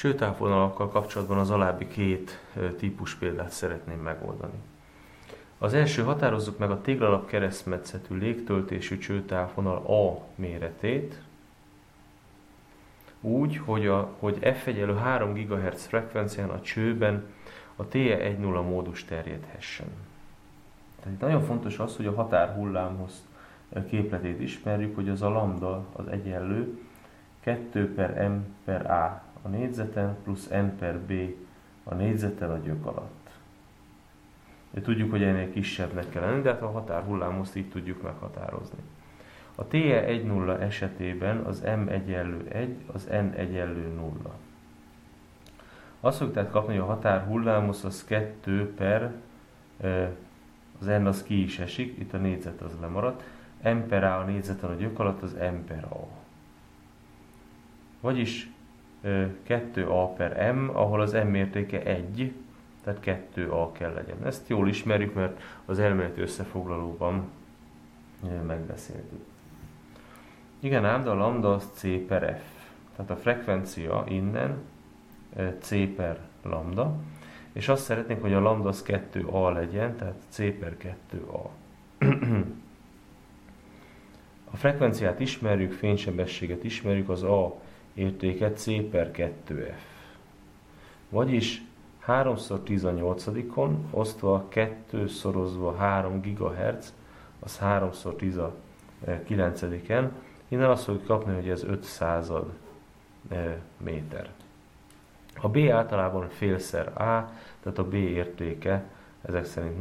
Csőtávvonalakkal kapcsolatban az alábbi két típus példát szeretném megoldani. Az első, határozzuk meg a téglalap keresztmetszetű légtöltésű csőtávvonal A méretét, úgy, hogy F egyenlő 3 GHz frekvencián a csőben a TE10 módus terjedhessen. Tehát itt nagyon fontos az, hogy a határhullámhoz képletét ismerjük, hogy az a lambda az egyenlő 2/m/a a négyzeten plusz n/b a négyzeten a gyök alatt. De tudjuk, hogy ennél kisebbnek kell lenni, de hát a határhullámhoz így tudjuk meghatározni. A TE10 esetében az m egyenlő 1, az n egyenlő 0. Azt fogjuk tehát kapni, hogy a határhullámhoz az 2 per, az n az ki is esik, itt a négyzet az lemaradt, m/a a négyzeten a gyök alatt az m/a. Vagyis 2a/m, ahol az m értéke 1, tehát 2a kell legyen. Ezt jól ismerjük, mert az elméleti összefoglalóban megbeszéltük. Igen ám, de a lambda az c/f. Tehát a frekvencia innen c/lambda, és azt szeretnénk, hogy a lambda az 2a legyen, tehát c/2a. A frekvenciát ismerjük, fénysebességet ismerjük, az a értéke c/2f. Vagyis 3×10⁸ osztva 2 szorozva 3 GHz, az 3×10⁹. Innen azt fogjuk kapni, hogy ez 500 méter. A B általában félszer A, tehát a B értéke ezek szerint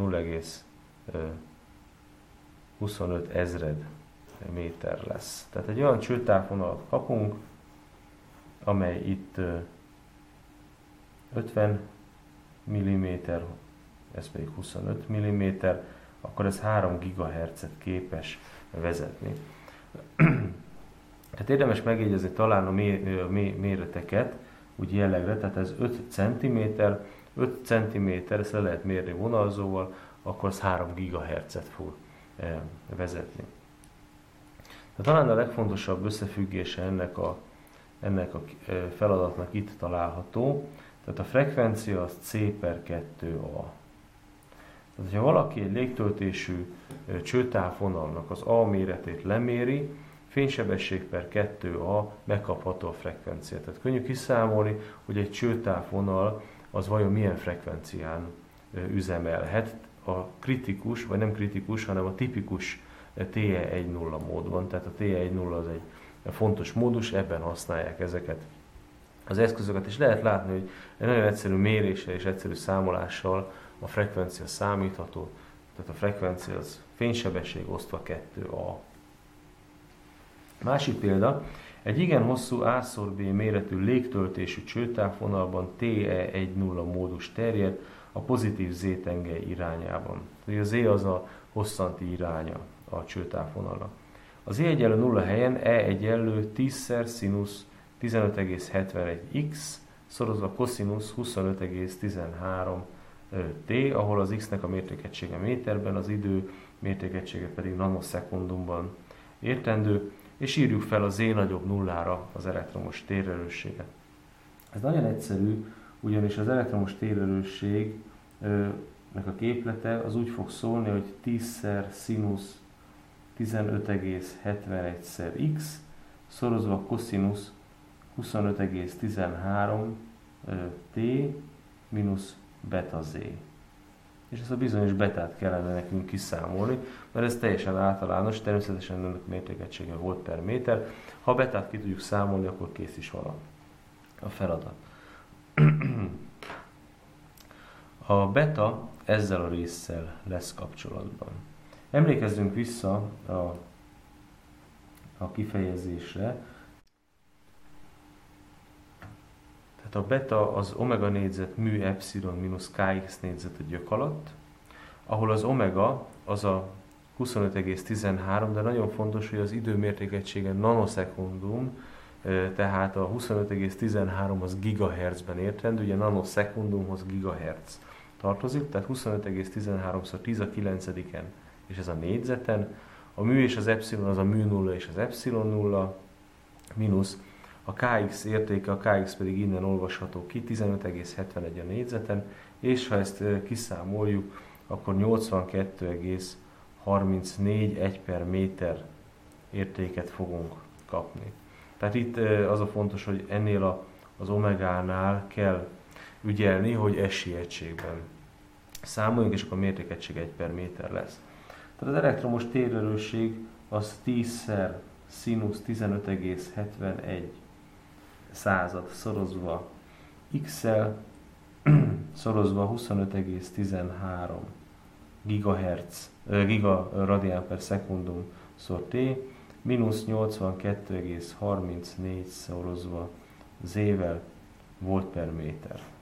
0,25 ezred méter lesz. Tehát egy olyan csőtávvonalat kapunk, amely itt 50 mm, ez pedig 25 mm, akkor ez 3 GHz-et képes vezetni. Tehát érdemes megjegyezni talán a méreteket, úgy jellegre, tehát ez 5 cm, 5 cm, ezt le lehet mérni vonalzóval, akkor az 3 GHz-et fog vezetni. Tehát talán a legfontosabb összefüggése ennek a feladatnak itt található, tehát a frekvencia az c/2a. Tehát, ha valaki egy légtöltésű csőtávvonalnak az A méretét leméri, fénysebesség per 2a megkapható a frekvencia. Tehát könnyű kiszámolni, hogy egy csőtávvonal az vajon milyen frekvencián üzemelhet a kritikus, vagy nem kritikus, hanem a tipikus TE10 módban. Tehát a TE10 az egy fontos módus, ebben használják ezeket az eszközöket, és lehet látni, hogy egy nagyon egyszerű méréssel és egyszerű számolással a frekvencia számítható, tehát a frekvencia az fénysebesség osztva 2a. Másik példa, egy igen hosszú A/B méretű légtöltésű csőtávvonalban TE10 módus terjed a pozitív z-tengely irányában. A z az a hosszanti iránya a csőtávvonalnak. Az e egyenlő 0 helyen e egyenlő 10-szer színusz 15,71x szorozva koszinusz 25,13t, ahol az x-nek a mértékegysége méterben, az idő mértékegysége pedig nanoszekundumban értendő, és írjuk fel a z nagyobb nullára az elektromos térerősséget. Ez nagyon egyszerű, ugyanis az elektromos térerősségnek a képlete az úgy fog szólni, hogy 10-szer színusz 15,71 x szorozva koszinusz 25,13t mínusz beta z. És ezt a bizonyos betát kellene nekünk kiszámolni, mert ez teljesen általános, természetesen ennek mértékegysége volt per méter. Ha a betát ki tudjuk számolni, akkor kész is van a feladat. A beta ezzel a résszel lesz kapcsolatban. Emlékezzünk vissza a kifejezésre. Tehát a beta az omega négyzet mű epsilon mínusz kx négyzet a gyök alatt, ahol az omega az a 25,13, de nagyon fontos, hogy az időmértékegysége nanoszekundum, tehát a 25,13 az gigahertzben értendő, ugye nanoszekundumhoz gigahertz tartozik, tehát 25,13-szor 10 a 9-en, és ez a négyzeten. A mű és az epsilon az a mű nulla és az epsilon nulla, mínusz a a Kx értéke, a Kx pedig innen olvasható ki, 15,71 a négyzeten, és ha ezt kiszámoljuk, akkor 82,34 1/méter értéket fogunk kapni. Tehát itt az a fontos, hogy ennél az omegánál kell ügyelni, hogy esélyegységben számoljunk, és akkor a mértékegység 1/méter lesz. Tehát az elektromos térerősség az 10-szer színusz 15,71 század szorozva x-szel szorozva 25,13 gigaradián per szekundum szor t, mínusz 82,34 szorozva z-vel volt per méter.